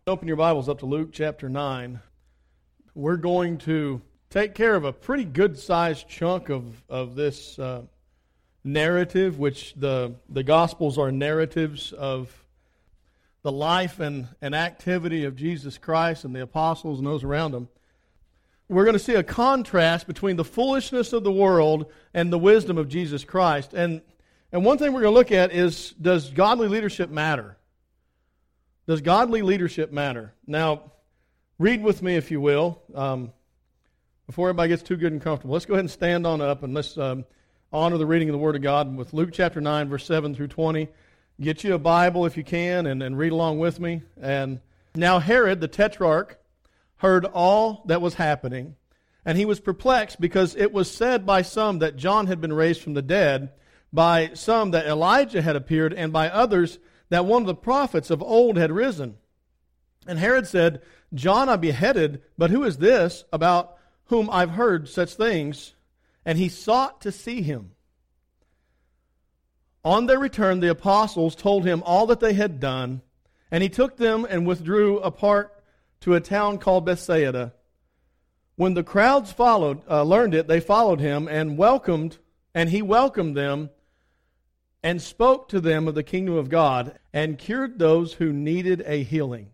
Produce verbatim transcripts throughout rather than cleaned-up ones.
Open your Bibles up to Luke chapter nine. We're going to take care of a pretty good-sized chunk of, of this uh, narrative, which the, the Gospels are narratives of the life and, and activity of Jesus Christ and the apostles and those around him. We're going to see a contrast between the foolishness of the world and the wisdom of Jesus Christ. And, and one thing we're going to look at is, does godly leadership matter? Does godly leadership matter? Now, read with me, if you will, um, before everybody gets too good and comfortable. Let's go ahead and stand on up and let's um, honor the reading of the Word of God with Luke chapter nine, verse seven through twenty. Get you a Bible if you can and, and read along with me. And now Herod the Tetrarch heard all that was happening, and he was perplexed because it was said by some that John had been raised from the dead, by some that Elijah had appeared, and by others that one of the prophets of old had risen. And Herod said, John I beheaded, but who is this about whom I've heard such things? And he sought to see him. On their return, the apostles told him all that they had done, and he took them and withdrew apart to a town called Bethsaida. When the crowds followed, uh, learned it, they followed him and welcomed, and he welcomed them and spoke to them of the kingdom of God, and cured those who needed a healing.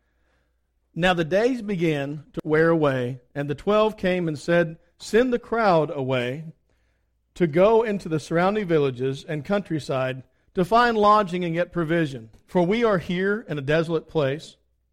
Now the days began to wear away, and the twelve came and said, Send the crowd away to go into the surrounding villages and countryside to find lodging and get provision, for we are here in a desolate place.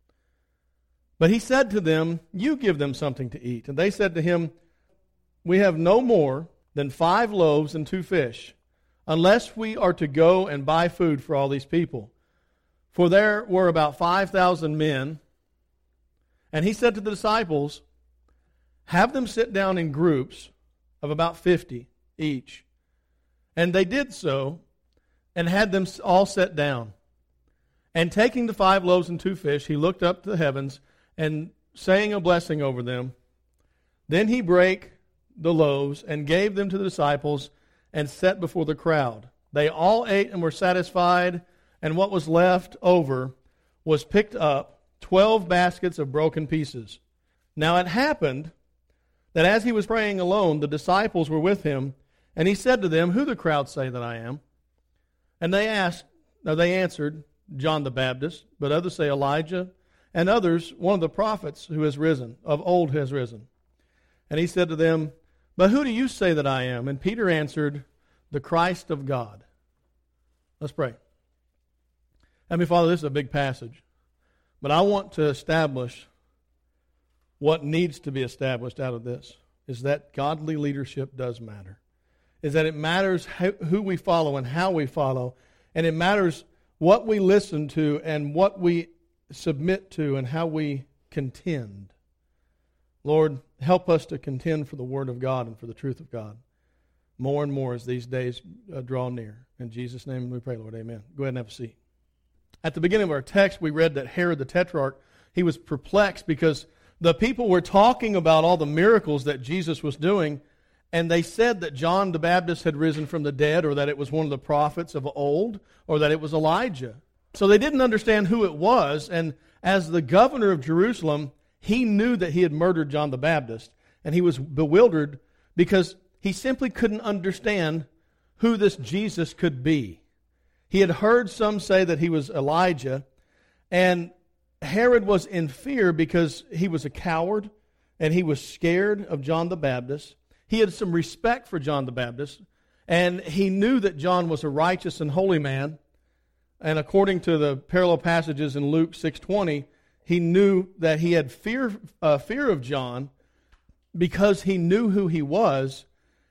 But he said to them, You give them something to eat. And they said to him, We have no more than five loaves and two fish, unless we are to go and buy food for all these people. For there were about five thousand men. And he said to the disciples, Have them sit down in groups of about fifty each. And they did so, and had them all set down. And taking the five loaves and two fish, he looked up to the heavens, and saying a blessing over them, then he brake the loaves, and gave them to the disciples, and set before the crowd. They all ate and were satisfied, and what was left over was picked up, twelve baskets of broken pieces. Now it happened that as he was praying alone, the disciples were with him, and he said to them, Who the crowd say that I am? And they asked, no, they answered, John the Baptist, but others say Elijah, and others, one of the prophets who has risen, of old has risen. And he said to them, But who do you say that I am? And Peter answered, The Christ of God. Let's pray. Heavenly Father, this is a big passage, but I want to establish what needs to be established out of this, is that godly leadership does matter. Is that it matters who we follow and how we follow, and it matters what we listen to and what we submit to and how we contend. Lord, help us to contend for the Word of God and for the truth of God more and more as these days uh, draw near. In Jesus' name we pray, Lord. Amen. Go ahead and have a seat. At the beginning of our text, we read that Herod the Tetrarch, he was perplexed because the people were talking about all the miracles that Jesus was doing, and they said that John the Baptist had risen from the dead, or that it was one of the prophets of old, or that it was Elijah. So they didn't understand who it was, and as the governor of Jerusalem, he knew that he had murdered John the Baptist, and he was bewildered because he simply couldn't understand who this Jesus could be. He had heard some say that he was Elijah, and Herod was in fear because he was a coward, and he was scared of John the Baptist. He had some respect for John the Baptist, and he knew that John was a righteous and holy man. And according to the parallel passages in Luke six twenty, he knew that he had fear uh, fear of John because he knew who he was,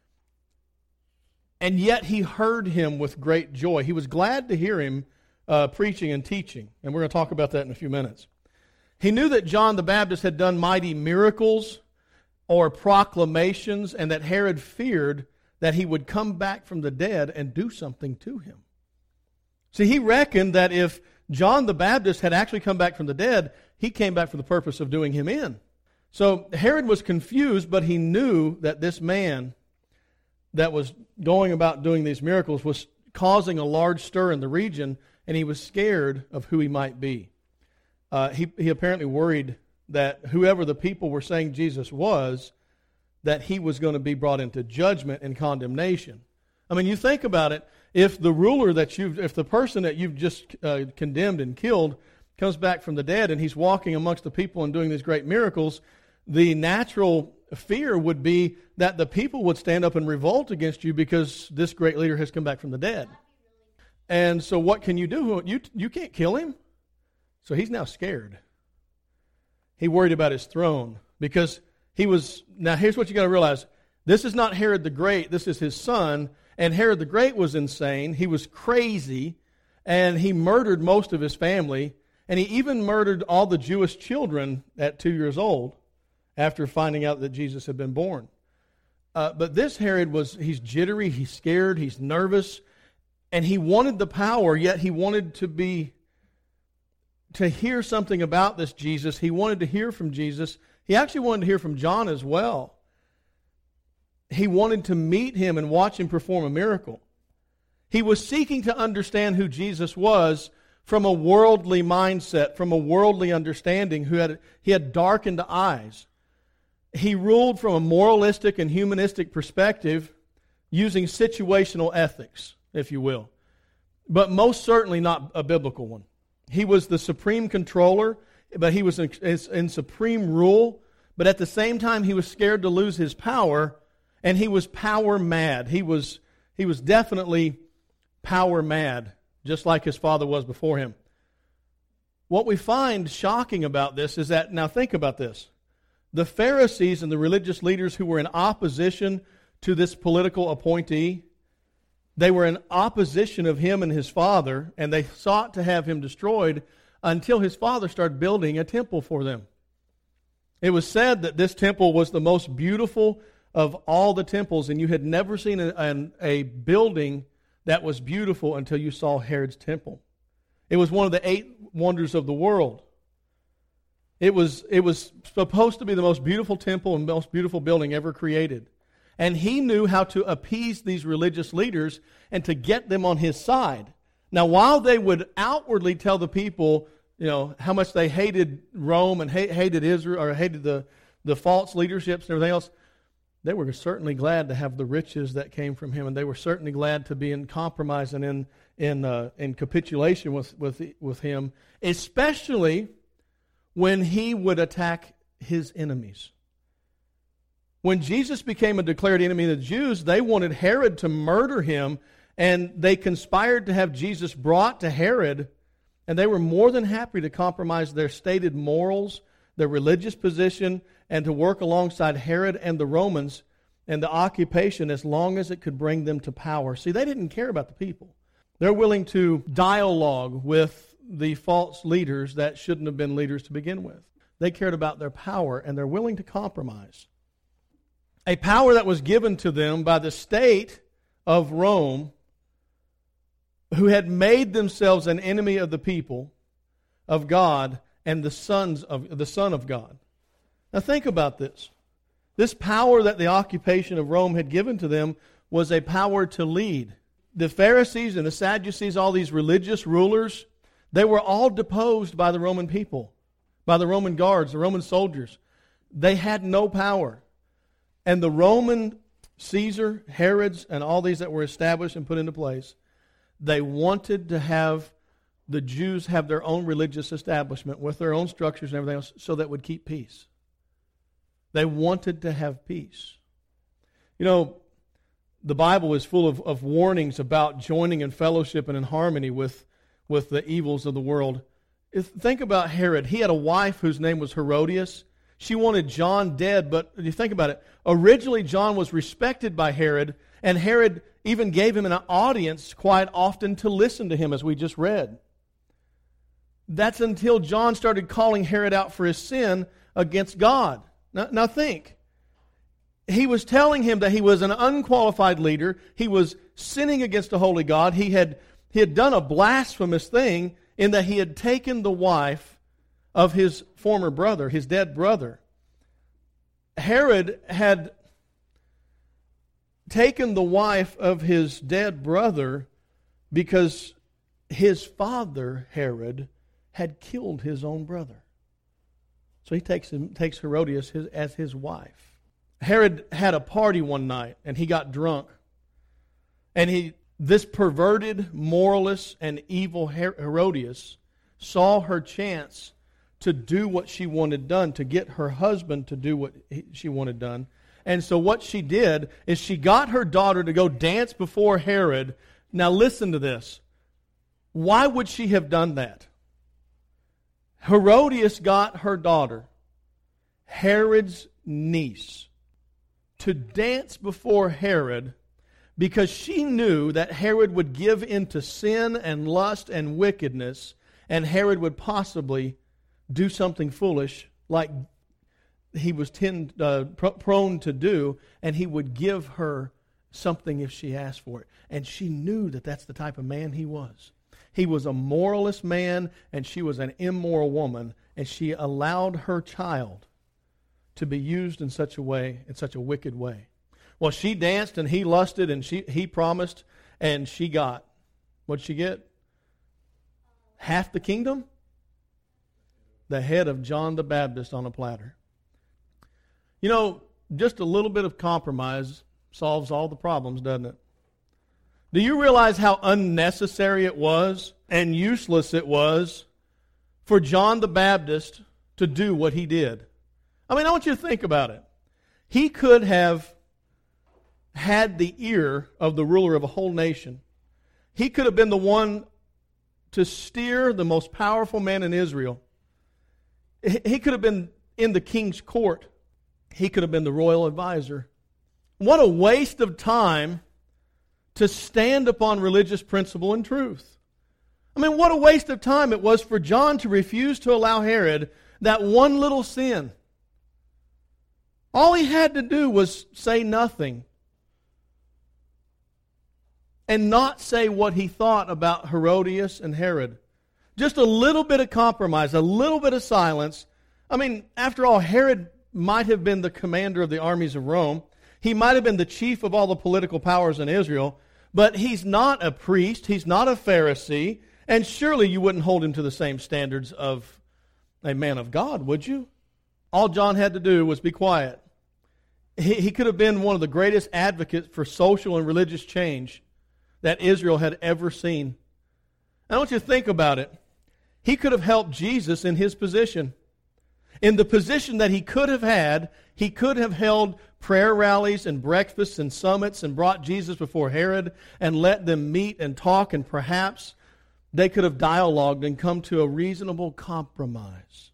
and yet he heard him with great joy. He was glad to hear him uh, preaching and teaching, and we're going to talk about that in a few minutes. He knew that John the Baptist had done mighty miracles or proclamations, and that Herod feared that he would come back from the dead and do something to him. See, he reckoned that if John the Baptist had actually come back from the dead, he came back for the purpose of doing him in. So Herod was confused, but he knew that this man that was going about doing these miracles was causing a large stir in the region, and he was scared of who he might be. uh, he, he apparently worried that whoever the people were saying Jesus was, that he was going to be brought into judgment and condemnation. I mean, you think about it. If the ruler that you've, if the person that you've just uh, condemned and killed comes back from the dead and he's walking amongst the people and doing these great miracles, the natural fear would be that the people would stand up and revolt against you because this great leader has come back from the dead. And so what can you do? You, you can't kill him. So he's now scared. He worried about his throne because he was, now here's what you got to realize. This is not Herod the Great. This is his son. And Herod the Great was insane. He was crazy. And he murdered most of his family. And he even murdered all the Jewish children at two years old after finding out that Jesus had been born. Uh, but this Herod was, he's jittery, he's scared, he's nervous. And he wanted the power, yet he wanted to be, to hear something about this Jesus. He wanted to hear from Jesus. He actually wanted to hear from John as well. He wanted to meet him and watch him perform a miracle. He was seeking to understand who Jesus was from a worldly mindset, from a worldly understanding. Who had he had darkened eyes. He ruled from a moralistic and humanistic perspective using situational ethics, if you will, but most certainly not a biblical one. He was the supreme controller, but he was in, in supreme rule, but at the same time he was scared to lose his power, and he was power mad. He was, he was definitely power mad, just like his father was before him. What we find shocking about this is that, now think about this, the Pharisees and the religious leaders who were in opposition to this political appointee, they were in opposition of him and his father, and they sought to have him destroyed until his father started building a temple for them. It was said that this temple was the most beautiful of all the temples, and you had never seen a, a, a building that was beautiful until you saw Herod's temple. It was one of the eight wonders of the world. It was, it was supposed to be the most beautiful temple and most beautiful building ever created. And he knew how to appease these religious leaders and to get them on his side. Now, while they would outwardly tell the people, you know, how much they hated Rome and hate, hated Israel, or hated the, the false leaderships and everything else, they were certainly glad to have the riches that came from him, and they were certainly glad to be in compromise and in in uh, in capitulation with with with him, especially when he would attack his enemies. When Jesus became a declared enemy of the Jews, they wanted Herod to murder him, and they conspired to have Jesus brought to Herod, and they were more than happy to compromise their stated morals, their religious position, and to work alongside Herod and the Romans and the occupation as long as it could bring them to power. See, they didn't care about the people. They're willing to dialogue with the false leaders that shouldn't have been leaders to begin with. They cared about their power, and they're willing to compromise. A power that was given to them by the state of Rome, who had made themselves an enemy of the people of God and the sons of the Son of God. Now think about this. This power that the occupation of Rome had given to them was a power to lead. The Pharisees and the Sadducees, all these religious rulers, they were all deposed by the Roman people, by the Roman guards, the Roman soldiers. They had no power. And the Roman Caesar, Herods, and all these that were established and put into place, they wanted to have the Jews have their own religious establishment with their own structures and everything else so that would keep peace. They wanted to have peace. You know, the Bible is full of, of warnings about joining in fellowship and in harmony with, with the evils of the world. If, think about Herod. He had a wife whose name was Herodias. She wanted John dead, but you think about it. Originally, John was respected by Herod, and Herod even gave him an audience quite often to listen to him, as we just read. That's until John started calling Herod out for his sin against God. Now, now think. He was telling him that he was an unqualified leader. He was sinning against a holy God. He had, he had done a blasphemous thing in that he had taken the wife of his former brother, his dead brother. Herod had taken the wife of his dead brother because his father, Herod, had killed his own brother. So he takes him, takes Herodias his, as his wife. Herod had a party one night, and he got drunk. And he, this perverted, moralist, and evil Herodias saw her chance to do what she wanted done, to get her husband to do what he, she wanted done. And so what she did is she got her daughter to go dance before Herod. Now listen to this. Why would she have done that? Herodias got her daughter, Herod's niece, to dance before Herod because she knew that Herod would give into sin and lust and wickedness, and Herod would possibly do something foolish like he was tend, uh, pr- prone to do, and he would give her something if she asked for it. And she knew that that's the type of man he was. He was a moralist man, and she was an immoral woman, and she allowed her child to be used in such a way, in such a wicked way. Well, she danced, and he lusted, and she he promised, and she got. What'd she get? Half the kingdom? The head of John the Baptist on a platter. You know, just a little bit of compromise solves all the problems, doesn't it? Do you realize how unnecessary it was and useless it was for John the Baptist to do what he did? I mean, I want you to think about it. He could have had the ear of the ruler of a whole nation. He could have been the one to steer the most powerful man in Israel. He could have been in the king's court. He could have been the royal advisor. What a waste of time to stand upon religious principle and truth. I mean, what a waste of time it was for John to refuse to allow Herod that one little sin. All he had to do was say nothing and not say what he thought about Herodias and Herod. Just a little bit of compromise, a little bit of silence. I mean, after all, Herod might have been the commander of the armies of Rome. He might have been the chief of all the political powers in Israel, but he's not a priest, he's not a Pharisee, and surely you wouldn't hold him to the same standards of a man of God, would you? All John had to do was be quiet. He, he could have been one of the greatest advocates for social and religious change that Israel had ever seen. I want you to think about it. He could have helped Jesus in his position. In the position that he could have had, he could have held prayer rallies and breakfasts and summits and brought Jesus before Herod and let them meet and talk, and perhaps they could have dialogued and come to a reasonable compromise.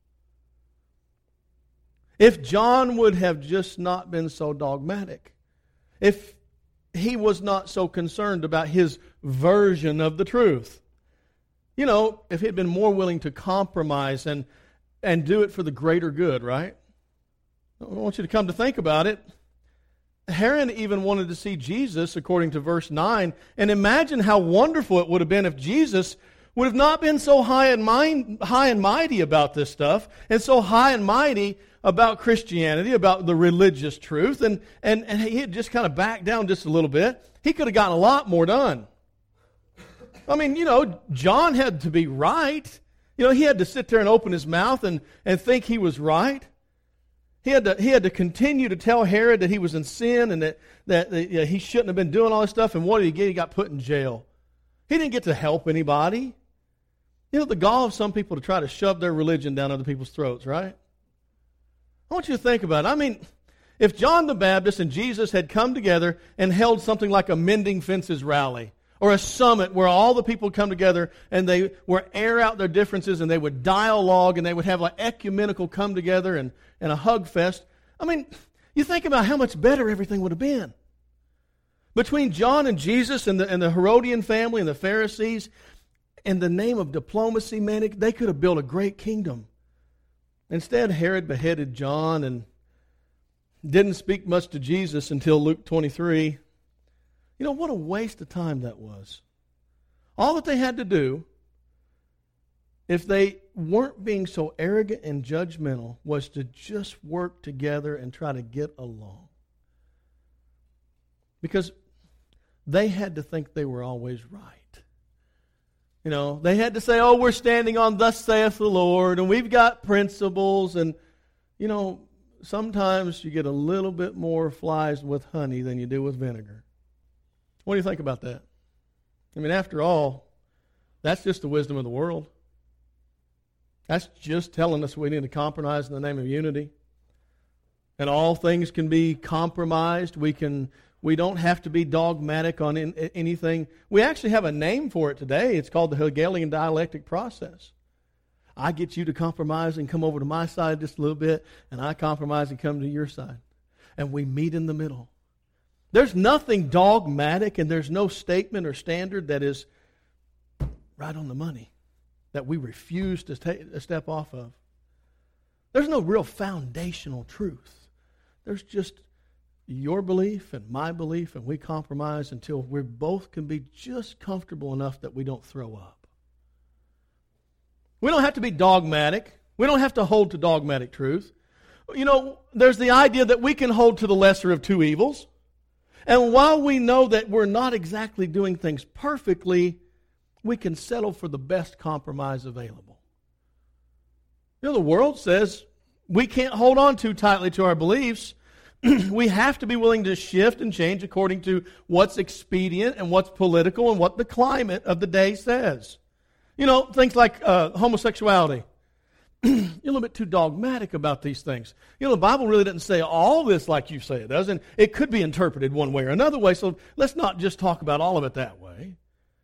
If John would have just not been so dogmatic, if he was not so concerned about his version of the truth, you know, if he had been more willing to compromise and and do it for the greater good, right? I want you to come to think about it. Herod even wanted to see Jesus, according to verse nine, and imagine how wonderful it would have been if Jesus would have not been so high and, mind, high and mighty about this stuff, and so high and mighty about Christianity, about the religious truth, and, and, and he had just kind of backed down just a little bit. He could have gotten a lot more done. I mean, you know, John had to be right. You know, he had to sit there and open his mouth and, and think he was right. He had to he had to continue to tell Herod that he was in sin and that, that, that you know, he shouldn't have been doing all this stuff. And what did he get? He got put in jail. He didn't get to help anybody. You know, the gall of some people to try to shove their religion down other people's throats, right? I want you to think about it. I mean, if John the Baptist and Jesus had come together and held something like a Mending Fences rally, or a summit where all the people come together and they would air out their differences and they would dialogue and they would have like ecumenical come together and, and a hug fest. I mean, you think about how much better everything would have been. Between John and Jesus and the, and the Herodian family and the Pharisees, in the name of diplomacy, man, it, they could have built a great kingdom. Instead, Herod beheaded John and didn't speak much to Jesus until Luke twenty-three. You know, what a waste of time that was. All that they had to do, if they weren't being so arrogant and judgmental, was to just work together and try to get along. Because they had to think they were always right. You know, they had to say, oh, we're standing on thus saith the Lord, and we've got principles. And, you know, sometimes you get a little bit more flies with honey than you do with vinegar. What do you think about that? I mean, after all, that's just the wisdom of the world. That's just telling us we need to compromise in the name of unity. And all things can be compromised. We can... We don't have to be dogmatic on in, anything. We actually have a name for it today. It's called the Hegelian dialectic process. I get you to compromise and come over to my side just a little bit, and I compromise and come to your side. And we meet in the middle. There's nothing dogmatic, and there's no statement or standard that is right on the money that we refuse to take a step off of. There's no real foundational truth. There's just your belief and my belief, and we compromise until we both can be just comfortable enough that we don't throw up. We don't have to be dogmatic. We don't have to hold to dogmatic truth. You know, there's the idea that we can hold to the lesser of two evils. And while we know that we're not exactly doing things perfectly, we can settle for the best compromise available. You know, the world says we can't hold on too tightly to our beliefs. We have to be willing to shift and change according to what's expedient and what's political and what the climate of the day says. You know, things like uh, homosexuality. You're a little bit too dogmatic about these things. You know, the Bible really doesn't say all this like you say it does, and it could be interpreted one way or another way, so let's not just talk about all of it that way.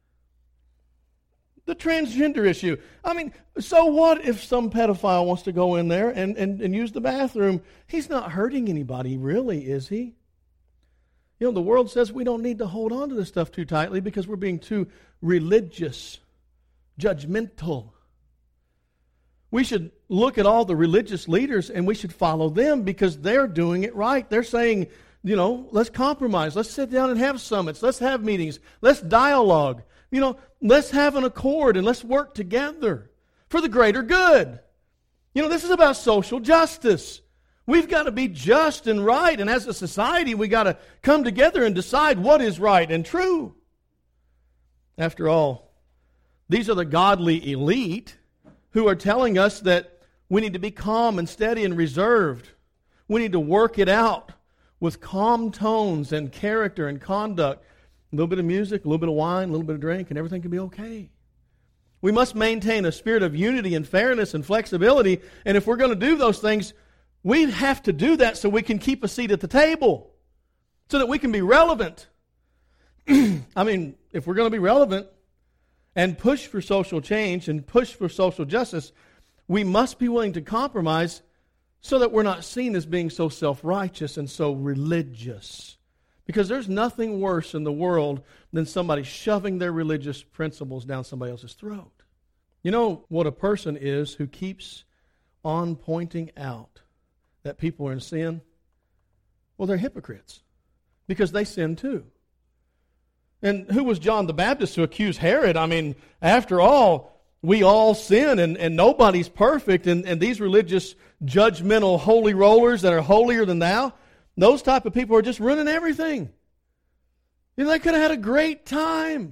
The transgender issue. I mean, so what if some pedophile wants to go in there and, and, and use the bathroom? He's not hurting anybody, really, is he? You know, the world says we don't need to hold on to this stuff too tightly because we're being too religious, judgmental. We should look at all the religious leaders and we should follow them because they're doing it right. They're saying, you know, let's compromise. Let's sit down and have summits. Let's have meetings. Let's dialogue. You know, let's have an accord and let's work together for the greater good. You know, this is about social justice. We've got to be just and right, and as a society, we've got to come together and decide what is right and true. After all, these are the godly elite who are telling us that we need to be calm and steady and reserved. We need to work it out with calm tones and character and conduct. A little bit of music, a little bit of wine, a little bit of drink, and everything can be okay. We must maintain a spirit of unity and fairness and flexibility, and if we're going to do those things, we have to do that so we can keep a seat at the table, so that we can be relevant. I mean, if we're going to be relevant and push for social change and push for social justice, we must be willing to compromise so that we're not seen as being so self-righteous and so religious. Because there's nothing worse in the world than somebody shoving their religious principles down somebody else's throat. You know what a person is who keeps on pointing out that people are in sin? Well, they're hypocrites because they sin too. And who was John the Baptist to accuse Herod? I mean, after all, we all sin and, and nobody's perfect. And, and these religious, judgmental, holy rollers that are holier than thou, those type of people are just ruining everything. You know, they could have had a great time.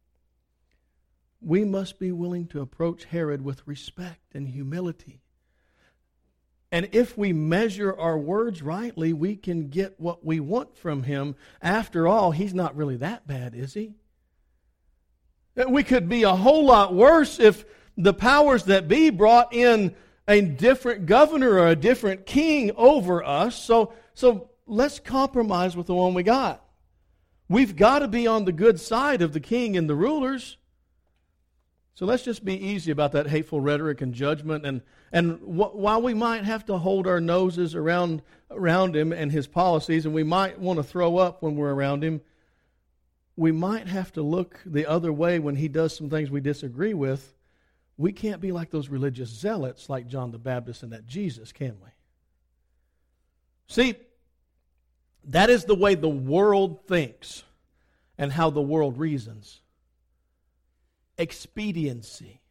We must be willing to approach Herod with respect and humility. And if we measure our words rightly, we can get what we want from him. After all, he's not really that bad, is he? We could be a whole lot worse if the powers that be brought in a different governor or a different king over us. So, so let's compromise with the one we got. We've got to be on the good side of the king and the rulers. So let's just be easy about that hateful rhetoric and judgment. And, and wh- while we might have to hold our noses around, around him and his policies, and we might want to throw up when we're around him, we might have to look the other way when he does some things we disagree with. We can't be like those religious zealots like John the Baptist and that Jesus, can we? See, that is the way the world thinks and how the world reasons. Expediency.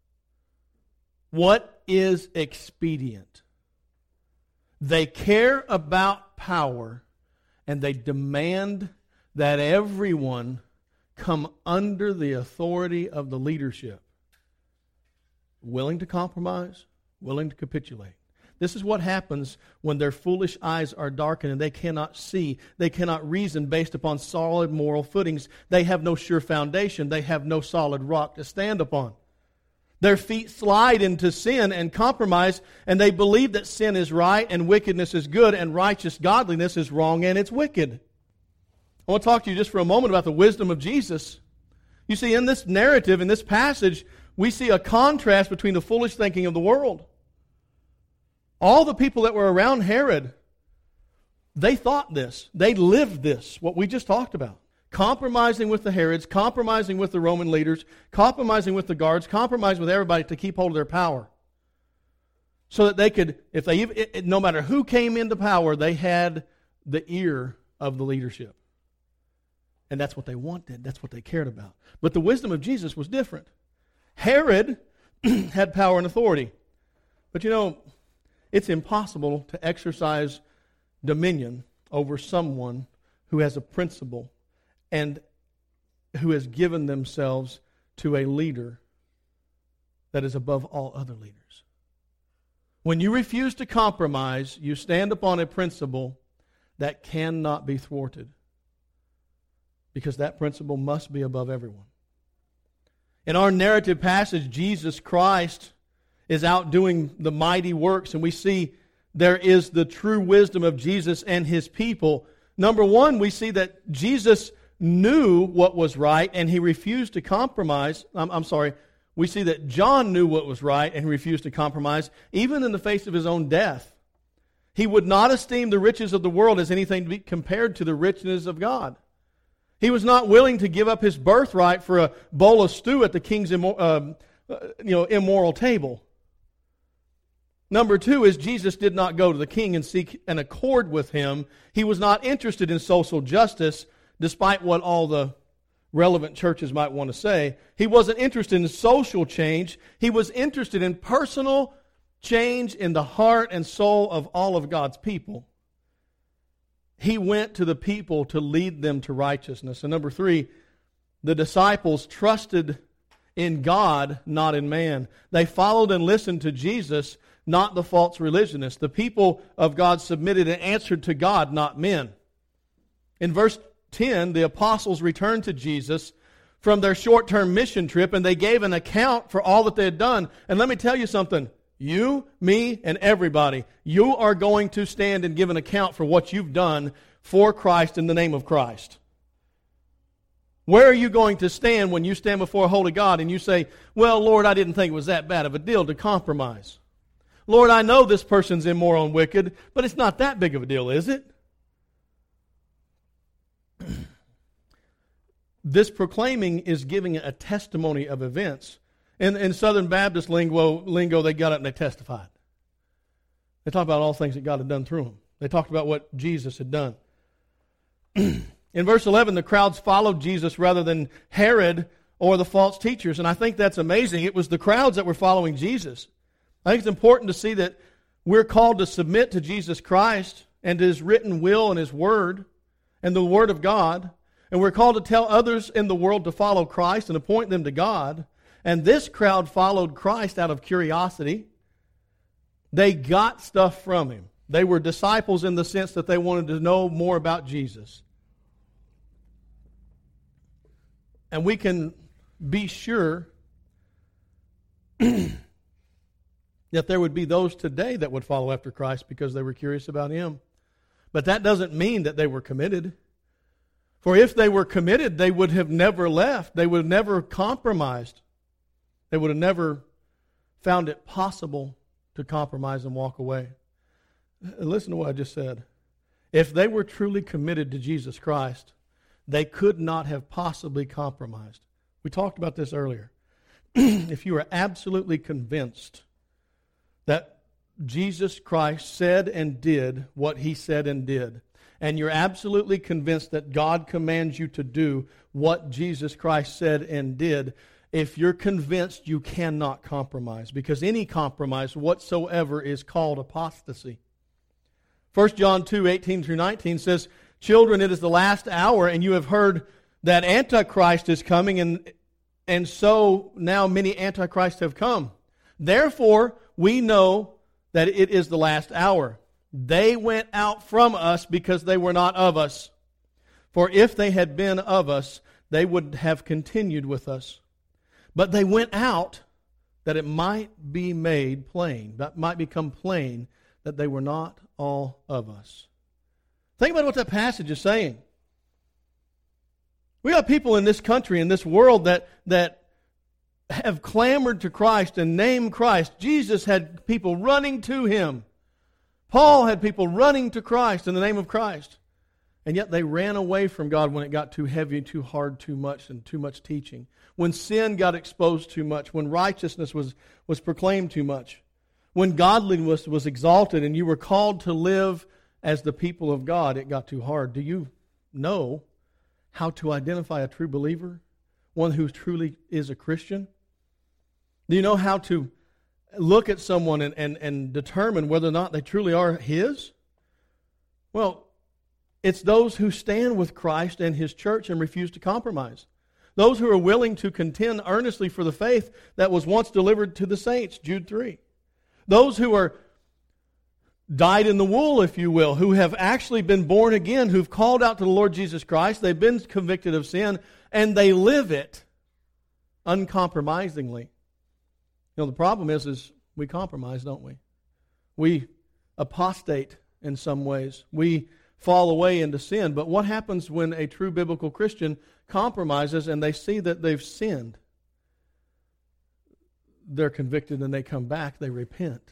What is expedient? They care about power and they demand that everyone come under the authority of the leadership. Willing to compromise, willing to capitulate. This is what happens when their foolish eyes are darkened and they cannot see. They cannot reason based upon solid moral footings. They have no sure foundation. They have no solid rock to stand upon. Their feet slide into sin and compromise, and they believe that sin is right and wickedness is good and righteous godliness is wrong and it's wicked. I want to talk to you just for a moment about the wisdom of Jesus. You see, in this narrative, in this passage, we see a contrast between the foolish thinking of the world. All the people that were around Herod, they thought this. They lived this, what we just talked about. Compromising with the Herods, compromising with the Roman leaders, compromising with the guards, compromising with everybody to keep hold of their power. So that they could, if they, it, it, no matter who came into power, they had the ear of the leadership. And that's what they wanted. That's what they cared about. But the wisdom of Jesus was different. Herod had power and authority. But you know, it's impossible to exercise dominion over someone who has a principle and who has given themselves to a leader that is above all other leaders. When you refuse to compromise, you stand upon a principle that cannot be thwarted, because that principle must be above everyone. In our narrative passage, Jesus Christ is out doing the mighty works, and we see there is the true wisdom of Jesus and His people. Number one, we see that Jesus knew what was right, and He refused to compromise. I'm, I'm sorry, we see that John knew what was right, and he refused to compromise, even in the face of his own death. He would not esteem the riches of the world as anything to be compared to the richness of God. He was not willing to give up his birthright for a bowl of stew at the king's immo- uh, you know, immoral table. Number two is Jesus did not go to the king and seek an accord with him. He was not interested in social justice, despite what all the relevant churches might want to say. He wasn't interested in social change. He was interested in personal change in the heart and soul of all of God's people. He went to the people to lead them to righteousness. And number three, the disciples trusted in God, not in man. They followed and listened to Jesus, not the false religionists. The people of God submitted and answered to God, not men. In verse ten, the apostles returned to Jesus from their short-term mission trip, and they gave an account for all that they had done. And let me tell you something. You, me, and everybody, you are going to stand and give an account for what you've done for Christ in the name of Christ. Where are you going to stand when you stand before a holy God and you say, well, Lord, I didn't think it was that bad of a deal to compromise. Lord, I know this person's immoral and wicked, but it's not that big of a deal, is it? This proclaiming is giving a testimony of events. In, in Southern Baptist lingo, lingo, they got up and they testified. They talked about all things that God had done through them. They talked about what Jesus had done. In verse eleven, the crowds followed Jesus rather than Herod or the false teachers. And I think that's amazing. It was the crowds that were following Jesus. I think it's important to see that we're called to submit to Jesus Christ and to His written will and His Word and the Word of God. And we're called to tell others in the world to follow Christ and to point them to God. And this crowd followed Christ out of curiosity. They got stuff from Him. They were disciples in the sense that they wanted to know more about Jesus. And we can be sure that there would be those today that would follow after Christ because they were curious about Him. But that doesn't mean that they were committed. For if they were committed, they would have never left. They would have never compromised. They would have never found it possible to compromise and walk away. Listen to what I just said. If they were truly committed to Jesus Christ, they could not have possibly compromised. We talked about this earlier. If you are absolutely convinced that Jesus Christ said and did what He said and did, and you're absolutely convinced that God commands you to do what Jesus Christ said and did, if you're convinced, you cannot compromise, because any compromise whatsoever is called apostasy. First John two, eighteen through nineteen says, children, it is the last hour, and you have heard that Antichrist is coming, and, and so now many Antichrists have come. Therefore, we know that it is the last hour. They went out from us because they were not of us. For if they had been of us, they would have continued with us. But they went out that it might be made plain, that might become plain that they were not all of us. Think about what that passage is saying. We got people in this country, in this world, that, that have clamored to Christ and named Christ. Jesus had people running to Him. Paul had people running to Christ in the name of Christ. And yet they ran away from God when it got too heavy, too hard, too much, and too much teaching. When sin got exposed too much. When righteousness was, was proclaimed too much. When godliness was exalted and you were called to live as the people of God, it got too hard. Do you know how to identify a true believer? One who truly is a Christian? Do you know how to look at someone and, and, and determine whether or not they truly are His? Well, it's those who stand with Christ and His church and refuse to compromise. Those who are willing to contend earnestly for the faith that was once delivered to the saints, Jude three. Those who are dyed in the wool, if you will, who have actually been born again, who've called out to the Lord Jesus Christ, they've been convicted of sin, and they live it uncompromisingly. You know, the problem is, is we compromise, don't we? We apostate in some ways. We fall away into sin. But what happens when a true biblical Christian compromises and they see that they've sinned? They're convicted and they come back, they repent.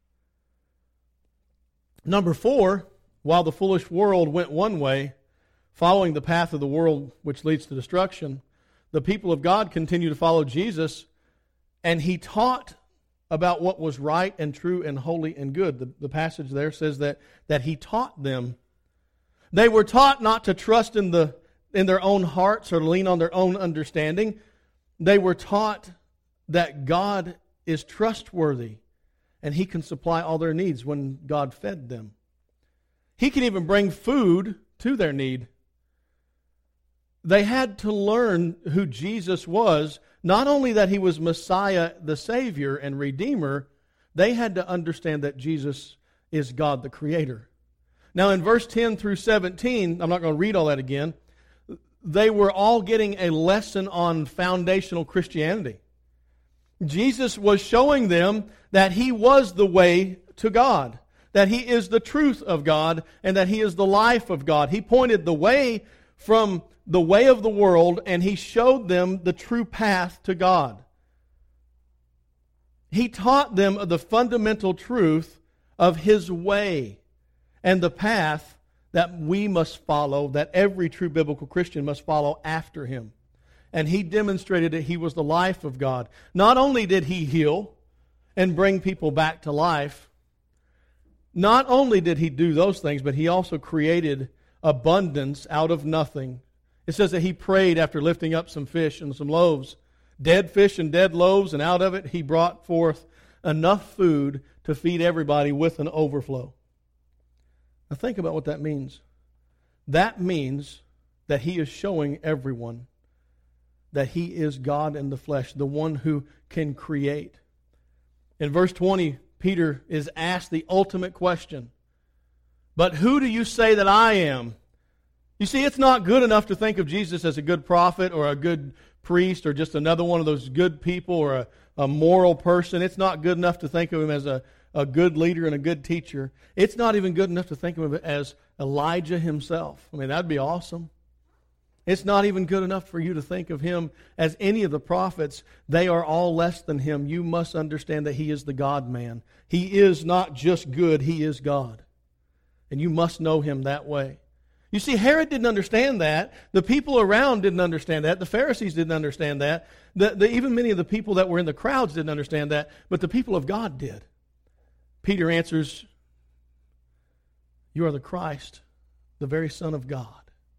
Number four, while the foolish world went one way, following the path of the world which leads to destruction, the people of God continue to follow Jesus, and He taught about what was right and true and holy and good. The, the passage there says that, that He taught them. They were taught not to trust in the in their own hearts or lean on their own understanding. They were taught that God is trustworthy and He can supply all their needs when God fed them. He can even bring food to their need. They had to learn who Jesus was, not only that He was Messiah, the Savior and Redeemer, they had to understand that Jesus is God the Creator. Now in verse ten through seventeen, I'm not going to read all that again, they were all getting a lesson on foundational Christianity. Jesus was showing them that He was the way to God, that He is the truth of God, and that He is the life of God. He pointed the way from the way of the world, and He showed them the true path to God. He taught them the fundamental truth of His way and the path that we must follow, that every true biblical Christian must follow after Him. And He demonstrated that He was the life of God. Not only did He heal and bring people back to life, not only did He do those things, but He also created abundance out of nothing. It says that He prayed after lifting up some fish and some loaves, dead fish and dead loaves, and out of it He brought forth enough food to feed everybody with an overflow. Now think about what that means. That means that He is showing everyone that He is God in the flesh, the one who can create. In verse twenty, Peter is asked the ultimate question. But who do you say that I am? You see, it's not good enough to think of Jesus as a good prophet or a good priest or just another one of those good people or a, a moral person. It's not good enough to think of Him as a, a good leader and a good teacher. It's not even good enough to think of Him as Elijah himself. I mean, that'd be awesome. It's not even good enough for you to think of Him as any of the prophets. They are all less than Him. You must understand that He is the God-man. He is not just good, He is God. And you must know Him that way. You see, Herod didn't understand that. The people around didn't understand that. The Pharisees didn't understand that. The, the, even many of the people that were in the crowds didn't understand that. But the people of God did. Peter answers, "You are the Christ, the very Son of God."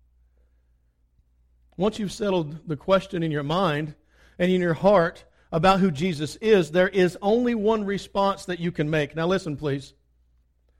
Once you've settled the question in your mind and in your heart about who Jesus is, there is only one response that you can make. Now listen, please.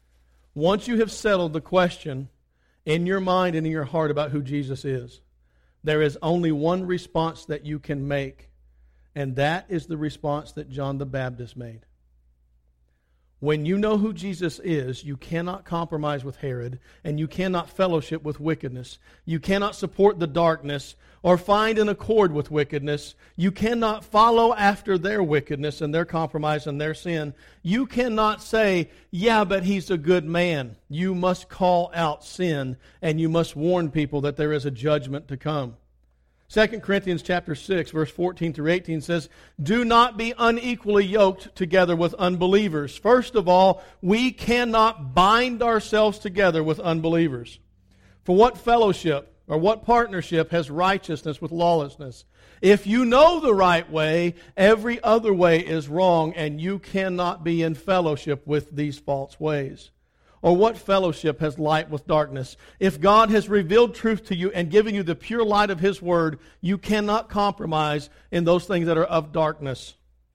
Once you have settled the question in your mind and in your heart about who Jesus is, There is only one response that you can make, and that is the response that John the Baptist made. When you know who Jesus is, you cannot compromise with Herod, and you cannot fellowship with wickedness. You cannot support the darkness or find an accord with wickedness. You cannot follow after their wickedness and their compromise and their sin. You cannot say, yeah, but he's a good man. You must call out sin, and you must warn people that there is a judgment to come. Second Corinthians chapter six, verse fourteen through eighteen says, do not be unequally yoked together with unbelievers. First of all, we cannot bind ourselves together with unbelievers. For what fellowship or what partnership has righteousness with lawlessness? If you know the right way, every other way is wrong, and you cannot be in fellowship with these false ways. Or what fellowship has light with darkness? If God has revealed truth to you and given you the pure light of His Word, you cannot compromise in those things that are of darkness.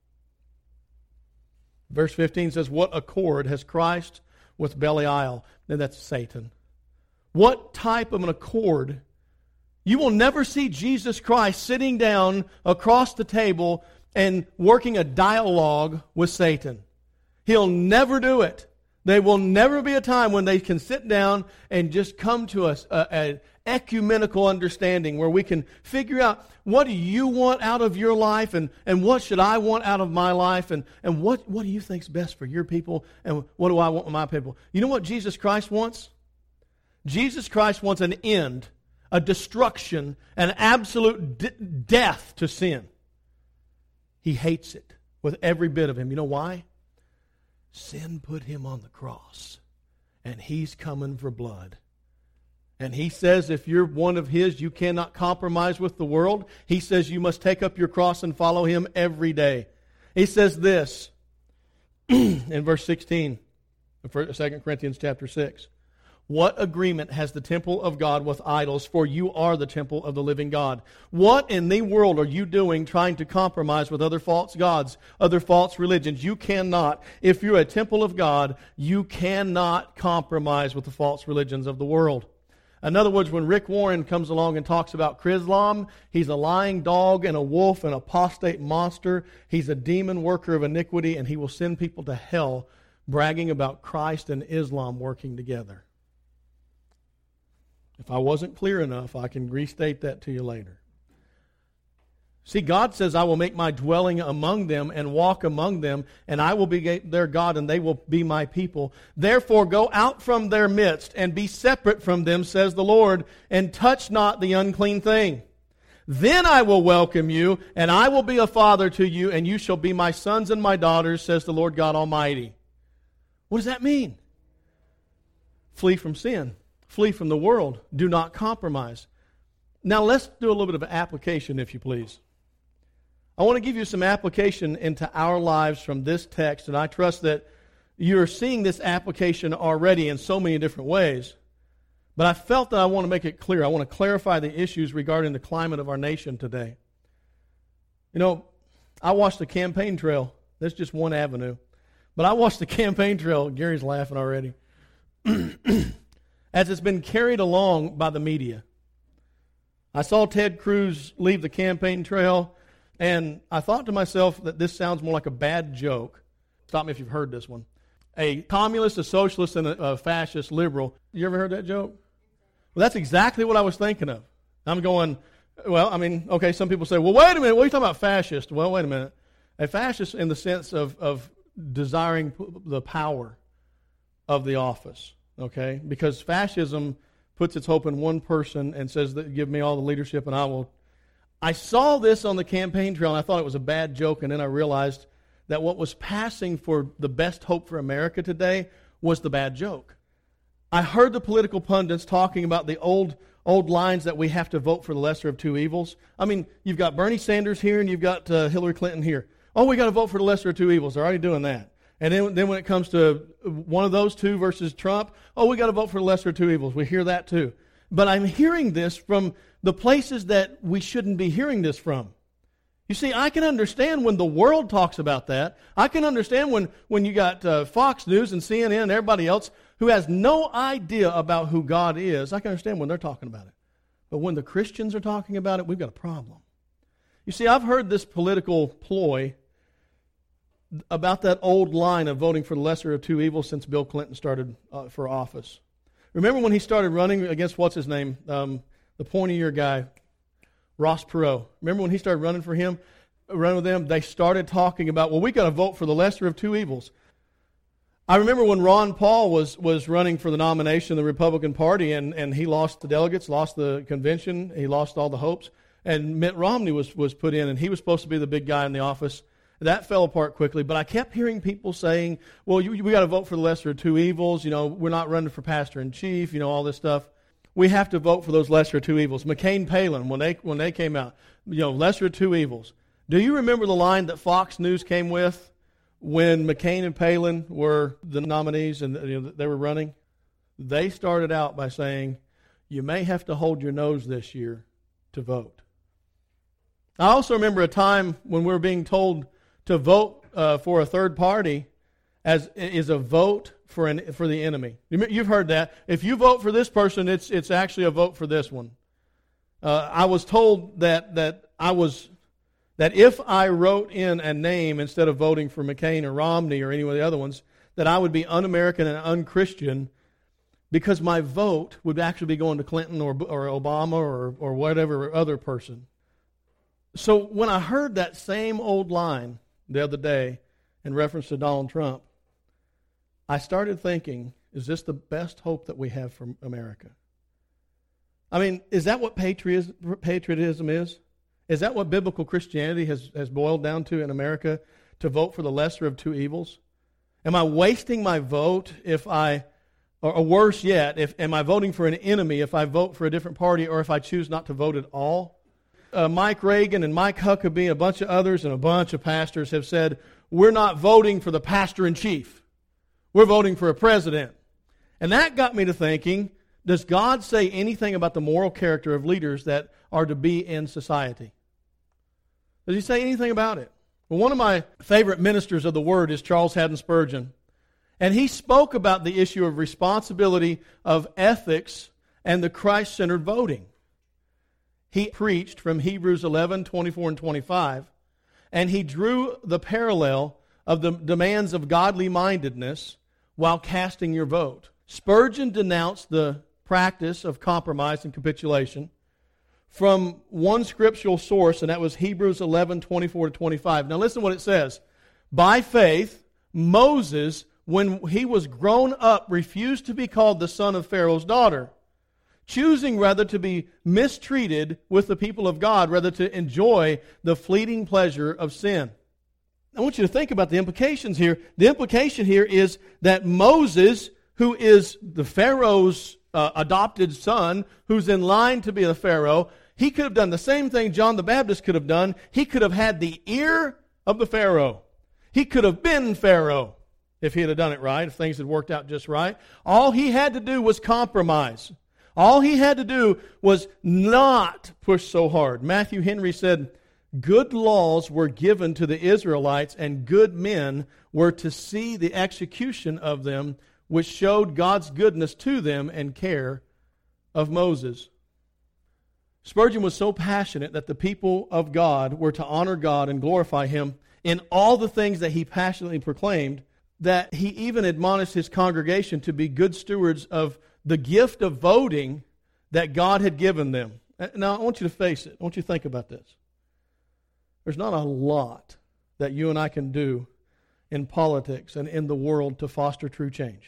Verse fifteen says, what accord has Christ with Belial? And that's Satan. What type of an accord? You will never see Jesus Christ sitting down across the table and working a dialogue with Satan. He'll never do it. There will never be a time when they can sit down and just come to us an ecumenical understanding where we can figure out, what do you want out of your life, and, and what should I want out of my life, and, and what, what do you think is best for your people, and what do I want with my people? You know what Jesus Christ wants? Jesus Christ wants an end, a destruction, an absolute d- death to sin. He hates it with every bit of him. You know why? Sin put him on the cross, and he's coming for blood. And he says if you're one of his, you cannot compromise with the world. He says you must take up your cross and follow him every day. He says this in verse sixteen of Second Corinthians chapter six. What agreement has the temple of God with idols? For you are the temple of the living God. What in the world are you doing trying to compromise with other false gods, other false religions? You cannot. If you're a temple of God, you cannot compromise with the false religions of the world. In other words, when Rick Warren comes along and talks about Chrislam, he's a lying dog and a wolf and apostate monster. He's a demon worker of iniquity, and he will send people to hell bragging about Christ and Islam working together. If I wasn't clear enough, I can restate that to you later. See, God says, I will make my dwelling among them and walk among them, and I will be their God, and they will be my people. Therefore go out from their midst, and be separate from them, says the Lord, and touch not the unclean thing. Then I will welcome you, and I will be a father to you, and you shall be my sons and my daughters, says the Lord God Almighty. What does that mean? Flee from sin. Flee from the world. Do not compromise. Now let's do a little bit of an application, if you please. I want to give you some application into our lives from this text, and I trust that you're seeing this application already in so many different ways. But I felt that I want to make it clear. I want to clarify the issues regarding the climate of our nation today. You know, I watched the campaign trail. That's just one avenue. But I watched the campaign trail. Gary's laughing already. As it's been carried along by the media. I saw Ted Cruz leave the campaign trail, and I thought to myself that this sounds more like a bad joke. Stop me if you've heard this one. A communist, a socialist, and a, a fascist liberal. You ever heard that joke? Well, that's exactly what I was thinking of. I'm going, well, I mean, okay, some people say, well, wait a minute, what are you talking about fascist? Well, wait a minute. A fascist in the sense of, of desiring the power of the office. Okay, because fascism puts its hope in one person and says, that give me all the leadership and I will. I saw this on the campaign trail and I thought it was a bad joke, and then I realized that what was passing for the best hope for America today was the bad joke. I heard the political pundits talking about the old old lines that we have to vote for the lesser of two evils. I mean, you've got Bernie Sanders here and you've got uh, Hillary Clinton here. Oh, we got to vote for the lesser of two evils. They're already doing that. And then, then when it comes to one of those two versus Trump, oh, we got to vote for the lesser of two evils. We hear that too. But I'm hearing this from the places that we shouldn't be hearing this from. You see, I can understand when the world talks about that. I can understand when, when you got uh, Fox News and C N N and everybody else who has no idea about who God is. I can understand when they're talking about it. But when the Christians are talking about it, we've got a problem. You see, I've heard this political ploy about that old line of voting for the lesser of two evils since Bill Clinton started uh, for office. Remember when he started running against, what's his name, um, the pointy-ear guy, Ross Perot. Remember when he started running for him, running with them? They started talking about, well, we got to vote for the lesser of two evils. I remember when Ron Paul was, was running for the nomination of the Republican Party, and, and he lost the delegates, lost the convention, he lost all the hopes, and Mitt Romney was, was put in, and he was supposed to be the big guy in the office. That fell apart quickly, but I kept hearing people saying, well, you, we got to vote for the lesser of two evils, you know, we're not running for pastor-in-chief, you know, all this stuff. We have to vote for those lesser of two evils. McCain, Palin, when they, when they came out, you know, lesser of two evils. Do you remember the line that Fox News came with when McCain and Palin were the nominees and you know, they were running? They started out by saying, you may have to hold your nose this year to vote. I also remember a time when we were being told to vote uh, for a third party as is a vote for an for the enemy. You've heard that. If you vote for this person, it's it's actually a vote for this one. Uh, I was told that that I was that if I wrote in a name instead of voting for McCain or Romney or any of the other ones, that I would be un-American and un-Christian because my vote would actually be going to Clinton or or Obama or or whatever other person. So when I heard that same old line the other day in reference to Donald Trump, I started thinking, is this the best hope that we have for America? I mean, is that what patriotism, patriotism is? Is that what biblical Christianity has, has boiled down to in America, to vote for the lesser of two evils? Am I wasting my vote if I, or, or worse yet, if am I voting for an enemy if I vote for a different party or if I choose not to vote at all? Uh, Mike Reagan and Mike Huckabee and a bunch of others and a bunch of pastors have said, we're not voting for the pastor-in-chief. We're voting for a president. And that got me to thinking, does God say anything about the moral character of leaders that are to be in society? Does He say anything about it? Well, one of my favorite ministers of the Word is Charles Haddon Spurgeon. And he spoke about the issue of responsibility of ethics and the Christ-centered voting. He preached from Hebrews eleven, twenty-four and twenty-five, and he drew the parallel of the demands of godly mindedness while casting your vote. Spurgeon denounced the practice of compromise and capitulation from one scriptural source, and that was Hebrews eleven, twenty-four to twenty-five. Now listen to what it says. By faith, Moses, when he was grown up, refused to be called the son of Pharaoh's daughter, choosing rather to be mistreated with the people of God, rather to enjoy the fleeting pleasure of sin. I want you to think about the implications here. The implication here is that Moses, who is the Pharaoh's uh, adopted son, who's in line to be the Pharaoh, he could have done the same thing John the Baptist could have done. He could have had the ear of the Pharaoh. He could have been Pharaoh if he had done it right, if things had worked out just right. All he had to do was compromise. All he had to do was not push so hard. Matthew Henry said, good laws were given to the Israelites, and good men were to see the execution of them, which showed God's goodness to them and care of Moses. Spurgeon was so passionate that the people of God were to honor God and glorify Him in all the things that he passionately proclaimed, that he even admonished his congregation to be good stewards of the gift of voting that God had given them. Now, I want you to face it. I want you to think about this. There's not a lot that you and I can do in politics and in the world to foster true change.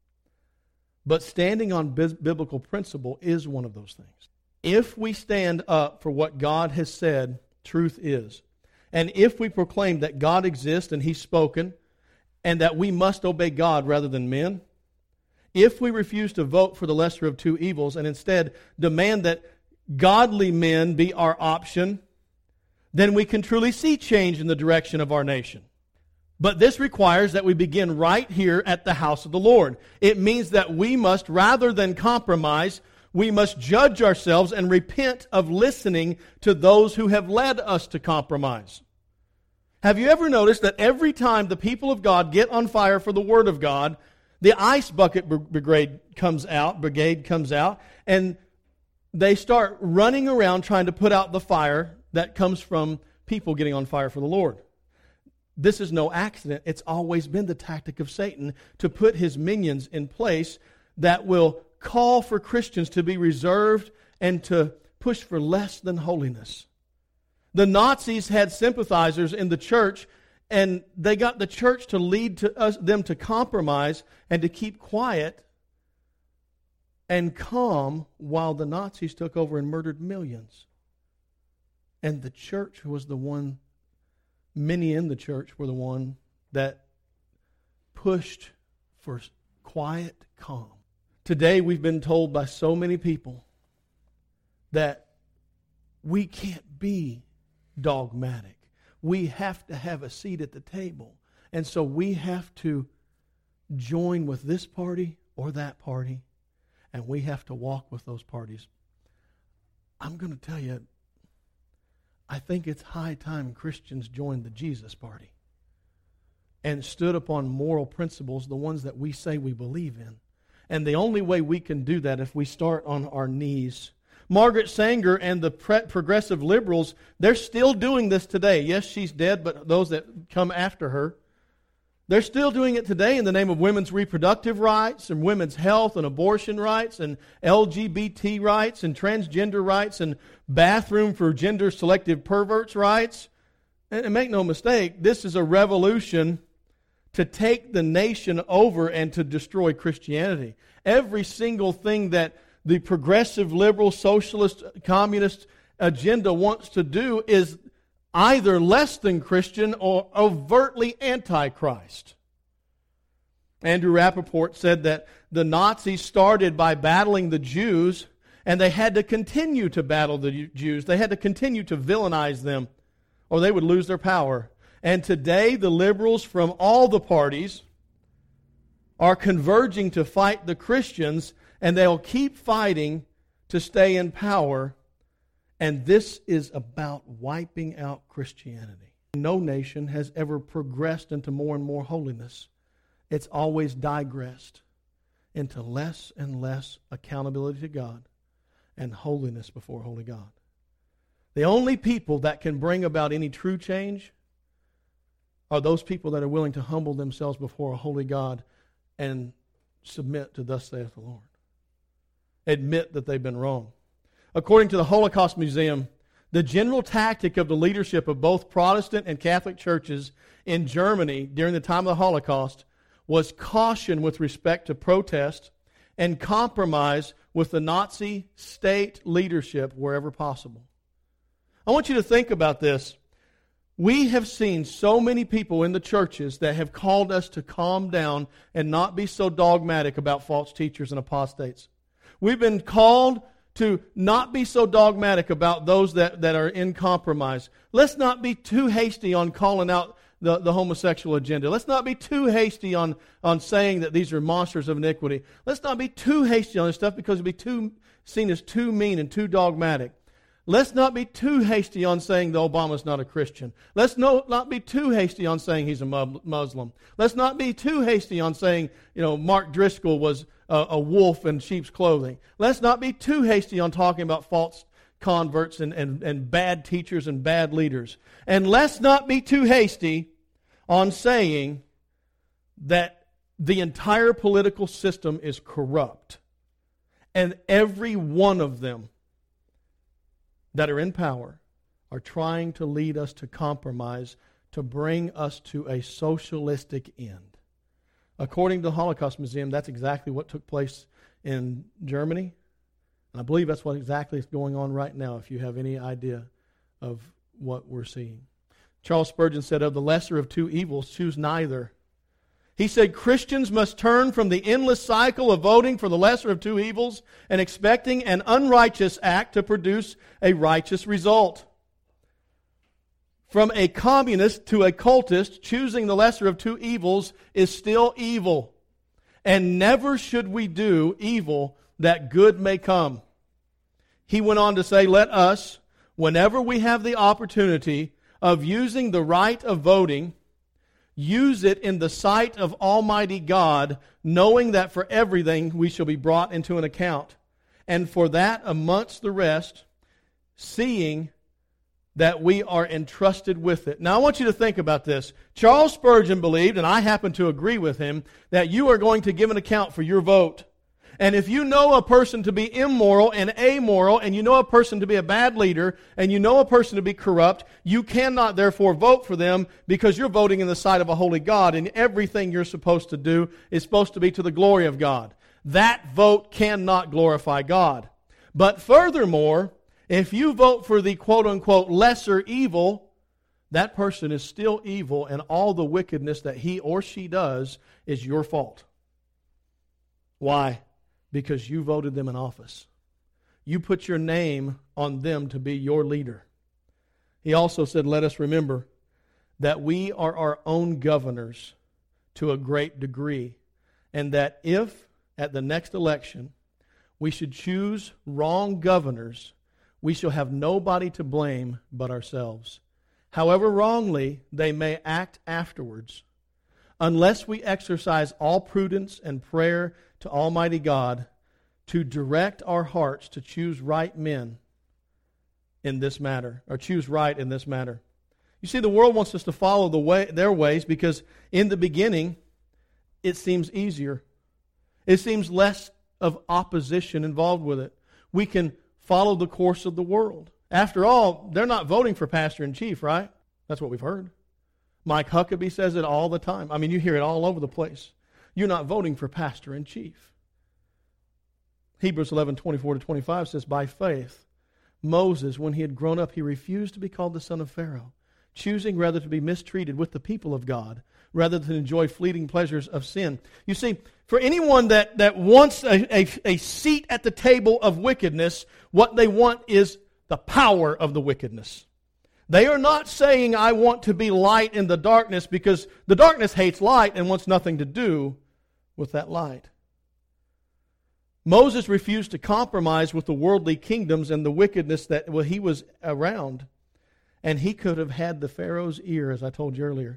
But standing on biblical principle is one of those things. If we stand up for what God has said truth is, and if we proclaim that God exists and He's spoken, and that we must obey God rather than men, if we refuse to vote for the lesser of two evils and instead demand that godly men be our option, then we can truly see change in the direction of our nation. But this requires that we begin right here at the house of the Lord. It means that we must, rather than compromise, we must judge ourselves and repent of listening to those who have led us to compromise. Have you ever noticed that every time the people of God get on fire for the Word of God, the ice bucket brigade comes out, brigade comes out, and they start running around trying to put out the fire that comes from people getting on fire for the Lord. This is no accident. It's always been the tactic of Satan to put his minions in place that will call for Christians to be reserved and to push for less than holiness. The Nazis had sympathizers in the church, and they got the church to lead to us, them to compromise and to keep quiet and calm while the Nazis took over and murdered millions. And the church was the one, many in the church were the one that pushed for quiet calm. Today we've been told by so many people that we can't be dogmatic. We have to have a seat at the table. And so we have to join with this party or that party, and we have to walk with those parties. I'm going to tell you, I think it's high time Christians joined the Jesus party and stood upon moral principles, the ones that we say we believe in. And the only way we can do that if we start on our knees. Margaret Sanger and the progressive liberals, they're still doing this today. Yes, she's dead, but those that come after her, they're still doing it today in the name of women's reproductive rights and women's health and abortion rights and L G B T rights and transgender rights and bathroom for gender-selective perverts rights. And make no mistake, this is a revolution to take the nation over and to destroy Christianity. Every single thing that the progressive, liberal, socialist, communist agenda wants to do is either less than Christian or overtly anti-Christ. Andrew Rappaport said that the Nazis started by battling the Jews, and they had to continue to battle the Jews. They had to continue to villainize them, or they would lose their power. And today, the liberals from all the parties are converging to fight the Christians, and they'll keep fighting to stay in power. And this is about wiping out Christianity. No nation has ever progressed into more and more holiness. It's always digressed into less and less accountability to God and holiness before holy God. The only people that can bring about any true change are those people that are willing to humble themselves before a holy God and submit to thus saith the Lord. Admit that they've been wrong. According to the Holocaust Museum, the general tactic of the leadership of both Protestant and Catholic churches in Germany during the time of the Holocaust was caution with respect to protest and compromise with the Nazi state leadership wherever possible. I want you to think about this. We have seen so many people in the churches that have called us to calm down and not be so dogmatic about false teachers and apostates. We've been called to not be so dogmatic about those that, that are in compromise. Let's not be too hasty on calling out the, the homosexual agenda. Let's not be too hasty on, on saying that these are monsters of iniquity. Let's not be too hasty on this stuff because it'll be too, seen as too mean and too dogmatic. Let's not be too hasty on saying that Obama's not a Christian. Let's no, not be too hasty on saying he's a Muslim. Let's not be too hasty on saying, you know, Mark Driscoll was a, a wolf in sheep's clothing. Let's not be too hasty on talking about false converts and, and, and bad teachers and bad leaders. And let's not be too hasty on saying that the entire political system is corrupt. And every one of them that are in power are trying to lead us to compromise to bring us to a socialistic end. According to the Holocaust Museum, that's exactly what took place in Germany. And I believe that's what exactly is going on right now, if you have any idea of what we're seeing. Charles Spurgeon said, of the lesser of two evils, choose neither. He said, Christians must turn from the endless cycle of voting for the lesser of two evils and expecting an unrighteous act to produce a righteous result. From a communist to a cultist, choosing the lesser of two evils is still evil. And never should we do evil that good may come. He went on to say, let us, whenever we have the opportunity of using the right of voting, use it in the sight of Almighty God, knowing that for everything we shall be brought into an account. and for that amongst the rest, seeing that we are entrusted with it. Now I want you to think about this. Charles Spurgeon believed, and I happen to agree with him, that you are going to give an account for your vote. And if you know a person to be immoral and amoral, and you know a person to be a bad leader, and you know a person to be corrupt, you cannot therefore vote for them because you're voting in the sight of a holy God, and everything you're supposed to do is supposed to be to the glory of God. That vote cannot glorify God. But furthermore, if you vote for the quote-unquote lesser evil, that person is still evil, and all the wickedness that he or she does is your fault. Why? Because you voted them in office. You put your name on them to be your leader. He also said, let us remember that we are our own governors to a great degree, and that if at the next election we should choose wrong governors, we shall have nobody to blame but ourselves, however wrongly they may act afterwards. Unless we exercise all prudence and prayer to Almighty God to direct our hearts to choose right men in this matter, or choose right in this matter. You see, the world wants us to follow the way, their ways because in the beginning it seems easier. It seems less of opposition involved with it. We can follow the course of the world. After all, they're not voting for pastor-in-chief, right? That's what we've heard. Mike Huckabee says it all the time. I mean, you hear it all over the place. You're not voting for pastor-in-chief. Hebrews eleven, twenty-four to twenty-five says, by faith, Moses, when he had grown up, he refused to be called the son of Pharaoh, choosing rather to be mistreated with the people of God, rather than enjoy fleeting pleasures of sin. You see, for anyone that, that wants a, a, a seat at the table of wickedness, what they want is the power of the wickedness. They are not saying, I want to be light in the darkness, because the darkness hates light and wants nothing to do with that light. Moses refused to compromise with the worldly kingdoms and the wickedness that well, he was around. And he could have had the Pharaoh's ear, as I told you earlier.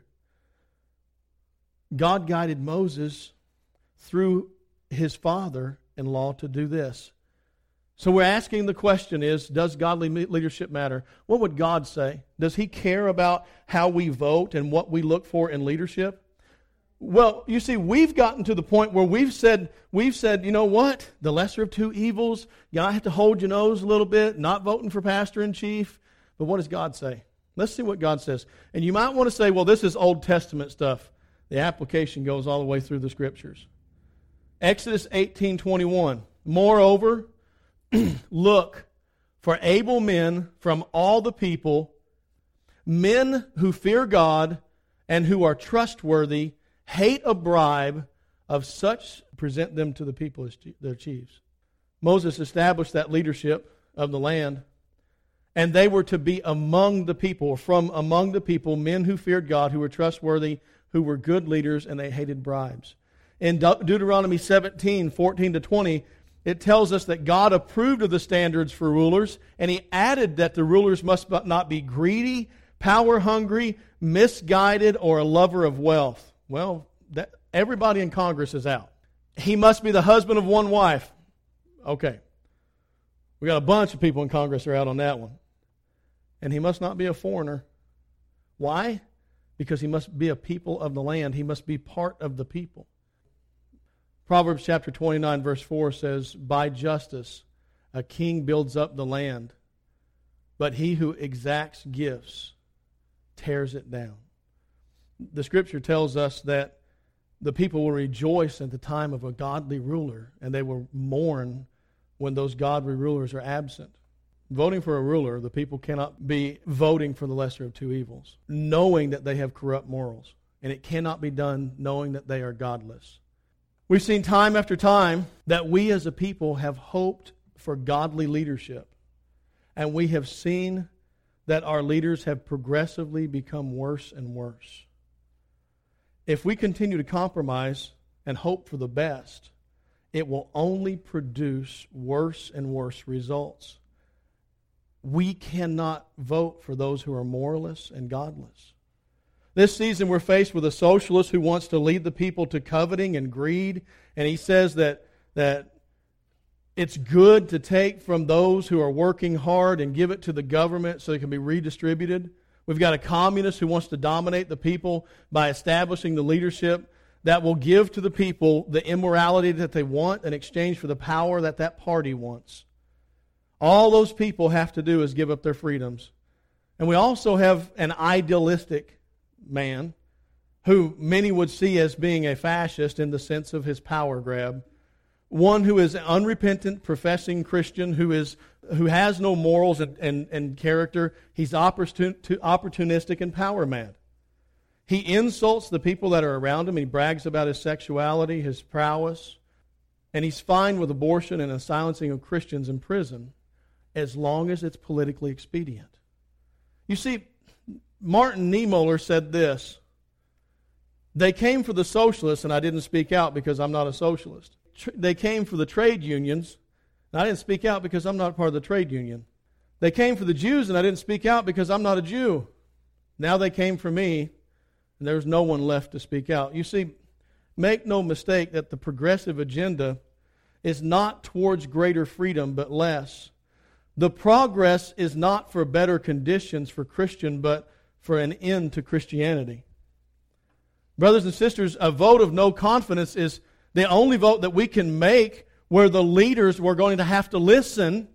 God guided Moses through his father-in-law to do this. So we're asking the question is, does godly leadership matter? What would God say? Does He care about how we vote and what we look for in leadership? Well, you see, we've gotten to the point where we've said, we've said, you know what? The lesser of two evils, you have to hold your nose a little bit, not voting for pastor-in-chief. But what does God say? Let's see what God says. And you might want to say, well, this is Old Testament stuff. The application goes all the way through the Scriptures. Exodus eighteen twenty-one. Moreover, look for able men from all the people, men who fear God and who are trustworthy, hate a bribe, of such present them to the people as their chiefs. Moses established that leadership of the land, and they were to be among the people, or from among the people, men who feared God, who were trustworthy, who were good leaders, and they hated bribes. In De- Deuteronomy seventeen, fourteen to twenty, it tells us that God approved of the standards for rulers, and He added that the rulers must not be greedy, power-hungry, misguided, or a lover of wealth. Well, that, everybody in Congress is out. He must be the husband of one wife. Okay. We got a bunch of people in Congress who are out on that one. And he must not be a foreigner. Why? Because he must be a people of the land. He must be part of the people. Proverbs chapter twenty-nine, verse four says, by justice a king builds up the land, but he who exacts gifts tears it down. The Scripture tells us that the people will rejoice at the time of a godly ruler, and they will mourn when those godly rulers are absent. Voting for a ruler, the people cannot be voting for the lesser of two evils, knowing that they have corrupt morals. And it cannot be done knowing that they are godless. We've seen time after time that we as a people have hoped for godly leadership. And we have seen that our leaders have progressively become worse and worse. If we continue to compromise and hope for the best, it will only produce worse and worse results. We cannot vote for those who are moralists and godless. This season we're faced with a socialist who wants to lead the people to coveting and greed, and he says that, that It's good to take from those who are working hard and give it to the government so it can be redistributed. We've got a communist who wants to dominate the people by establishing the leadership that will give to the people the immorality that they want in exchange for the power that that party wants. All those people have to do is give up their freedoms. And we also have an idealistic man who many would see as being a fascist in the sense of his power grab. One who is an unrepentant, professing Christian who is who has no morals and, and, and character. He's opportun, opportunistic and power mad. He insults the people that are around him. He brags about his sexuality, his prowess. And he's fine with abortion and the silencing of Christians in prison as long as it's politically expedient. You see, Martin Niemöller said this: they came for the socialists and I didn't speak out because I'm not a socialist. They came for the trade unions, and I didn't speak out because I'm not part of the trade union. They came for the Jews, and I didn't speak out because I'm not a Jew. Now they came for me, and there's no one left to speak out. You see, make no mistake that the progressive agenda is not towards greater freedom, but less. The progress is not for better conditions for Christian, but for an end to Christianity. Brothers and sisters, a vote of no confidence is the only vote that we can make where the leaders were going to have to listen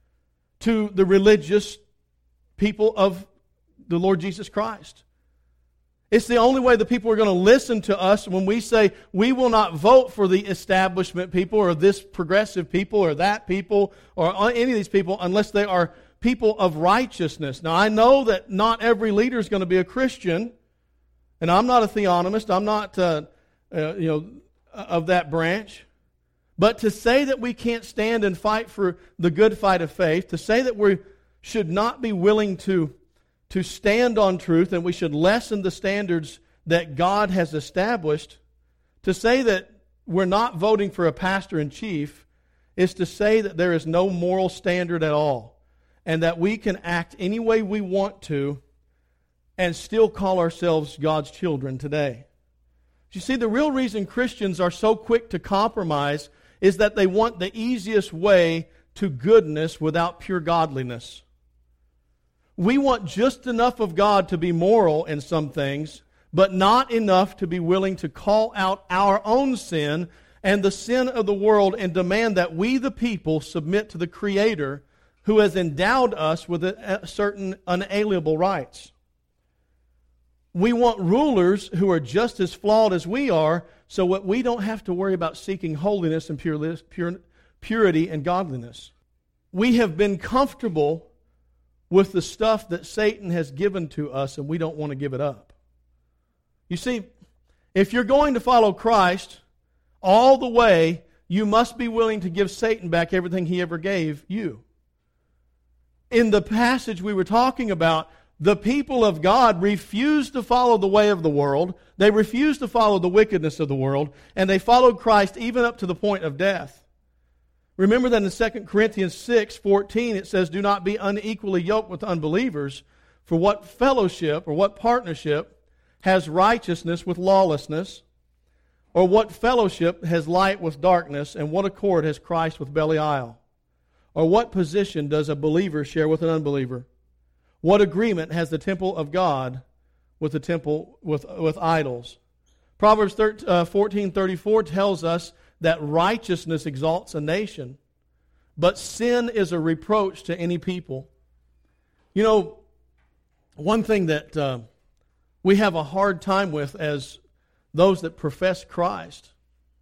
to the religious people of the Lord Jesus Christ. It's the only way the people are going to listen to us when we say we will not vote for the establishment people or this progressive people or that people or any of these people unless they are people of righteousness. Now, I know that not every leader is going to be a Christian, and I'm not a theonomist. I'm not, uh, uh, you know, of that branch. But to say that we can't stand and fight for the good fight of faith, to say that we should not be willing to, to stand on truth and we should lessen the standards that God has established, to say that we're not voting for a pastor-in-chief is to say that there is no moral standard at all and that we can act any way we want to and still call ourselves God's children today. You see, the real reason Christians are so quick to compromise is that they want the easiest way to goodness without pure godliness. We want just enough of God to be moral in some things, but not enough to be willing to call out our own sin and the sin of the world and demand that we, the people, submit to the Creator who has endowed us with a certain unalienable rights. We want rulers who are just as flawed as we are so that we don't have to worry about seeking holiness and purity and godliness. We have been comfortable with the stuff that Satan has given to us and we don't want to give it up. You see, if you're going to follow Christ all the way, you must be willing to give Satan back everything he ever gave you. In the passage we were talking about, the people of God refused to follow the way of the world. They refused to follow the wickedness of the world. And they followed Christ even up to the point of death. Remember that in Second Corinthians six fourteen it says, do not be unequally yoked with unbelievers. For what fellowship or what partnership has righteousness with lawlessness? Or what fellowship has light with darkness? And what accord has Christ with Belial? Or what position does a believer share with an unbeliever? What agreement has the temple of God with the temple with, with idols? Proverbs fourteen thirty-four tells us that righteousness exalts a nation, but sin is a reproach to any people. You know, one thing that uh, we have a hard time with as those that profess Christ,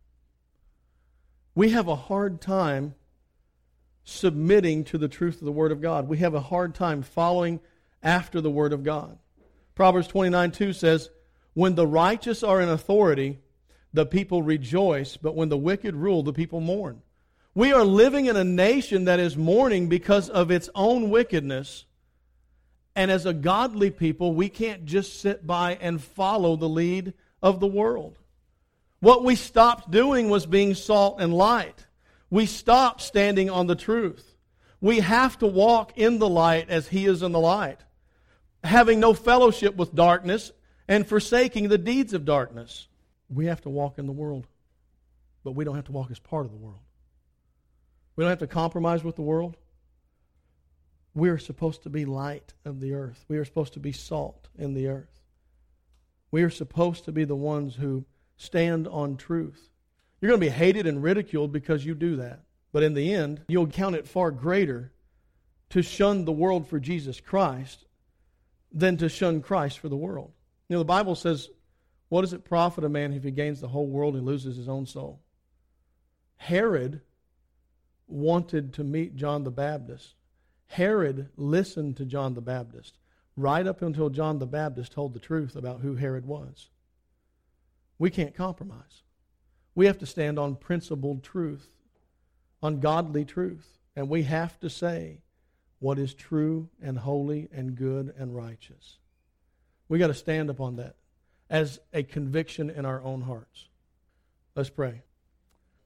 we have a hard time submitting to the truth of the Word of God. We have a hard time following after the Word of God. Proverbs twenty-nine two says, when the righteous are in authority, the people rejoice, but when the wicked rule, the people mourn. We are living in a nation that is mourning because of its own wickedness. And as a godly people, we can't just sit by and follow the lead of the world. What we stopped doing was being salt and light. We stopped standing on the truth. We have to walk in the light as He is in the light, having no fellowship with darkness and forsaking the deeds of darkness. We have to walk in the world, but we don't have to walk as part of the world. We don't have to compromise with the world. We are supposed to be light of the earth. We are supposed to be salt in the earth. We are supposed to be the ones who stand on truth. You're going to be hated and ridiculed because you do that. But in the end, you'll count it far greater to shun the world for Jesus Christ than to shun Christ for the world. You know, the Bible says, what does it profit a man if he gains the whole world and loses his own soul? Herod wanted to meet John the Baptist. Herod listened to John the Baptist right up until John the Baptist told the truth about who Herod was. We can't compromise. We have to stand on principled truth, on godly truth. And we have to say what is true and holy and good and righteous. We got to stand upon that as a conviction in our own hearts. Let's pray.